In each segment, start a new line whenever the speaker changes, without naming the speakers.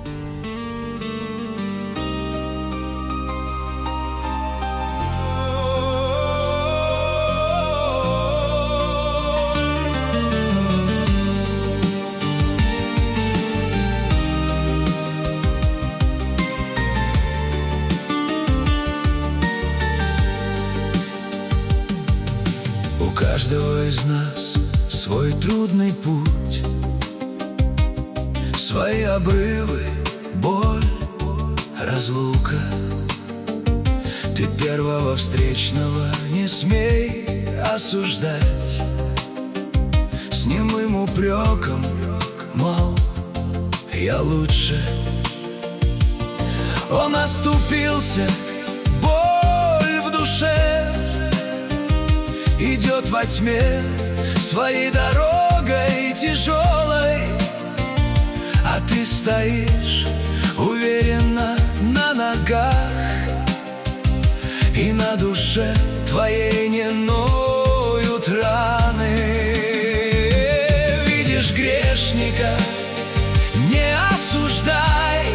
У каждого из нас свой трудный путь, свои обрывы, боль, разлука. Ты первого встречного не смей осуждать с немым упреком, мол, я лучше. Он оступился, боль в душе, идет во тьме своей дорогой тяжелой, а ты стоишь уверенно на ногах, и на душе твоей не ноют раны. Видишь грешника, не осуждай,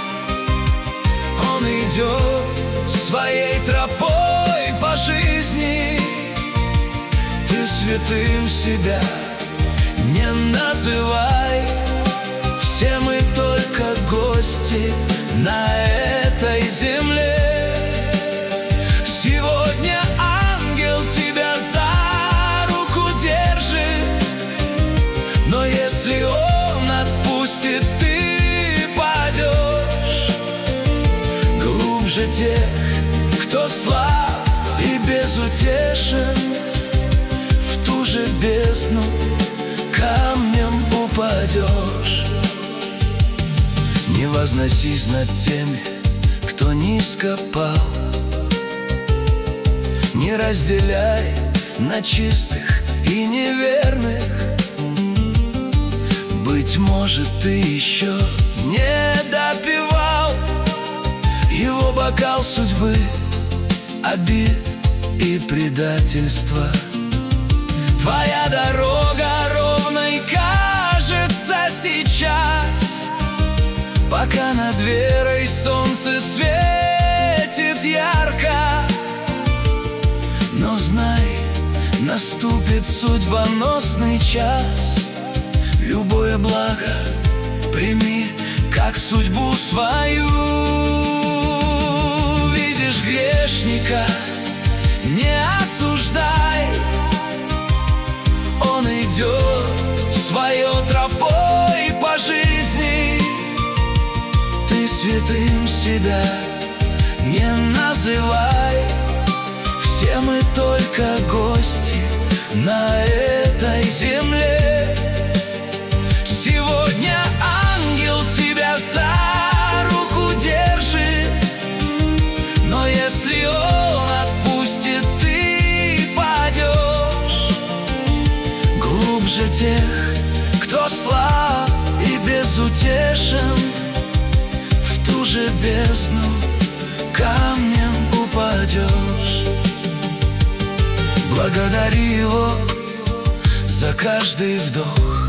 он идет своей тропой по жизни. Ты святым себя не называй, все мы только гости на этой земле. Сегодня ангел тебя за руку держит, но если он отпустит, ты падешь глубже тех, кто слаб и безутешен. В ту же бездну камнем упадешь. Не возносись над теми, кто низко пал, не разделяй на чистых и неверных. Быть может, ты еще не допивал его бокал судьбы, обид и предательства. Твоя дорога ровной кажется сейчас, пока над верой солнце светит ярко. Но знай, наступит судьбоносный час. Любое благо прими как судьбу свою. Видишь грешника, не осуждай, он идет своей тропой по жизни. Ты святым себя не называй, все мы только гости на этой земле. Сегодня ангел тебя за руку держит, но если он отпустит, ты падешь глубже тех, кто слаб и безутешен. В ту же бездну камнем упадешь. Благодари его за каждый вдох,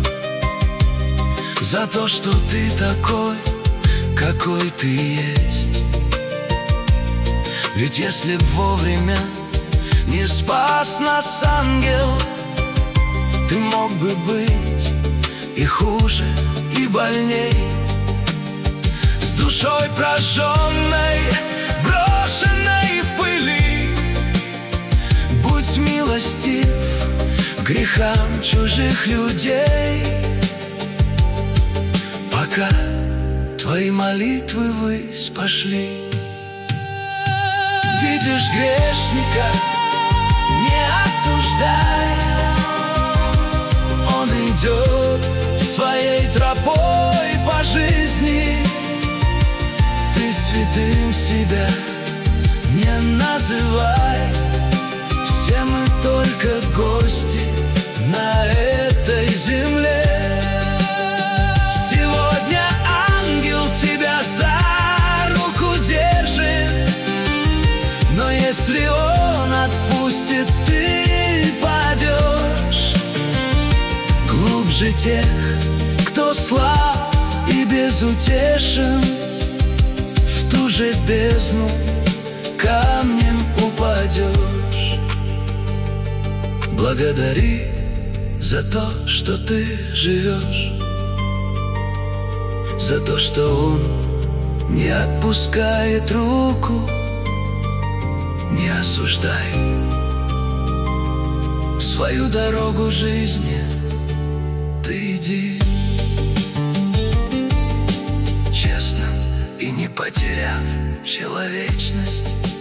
за то, что ты такой, какой ты есть. Ведь если б вовремя не спас нас ангел, ты мог бы быть и хуже, и больней. С душой прожженной, брошенной в пыли, будь милостив к грехам чужих людей, пока твои молитвы ввысь пошли. Видишь грешника, не осуждай, он идет своей тропой по жизни. Ты святым себя не называй, все мы только гости на этой земле. Сегодня ангел тебя за руку держит, но если он отпустит, ты падешь глубже тех, кто слаб и безутешен. безутешен, в ту же бездну камнем упадешь. Благодари за то, что ты живешь, за то, что Он не отпускает руку. Не осуждай свою дорогу жизни, ты иди честным и не потеряв человечность.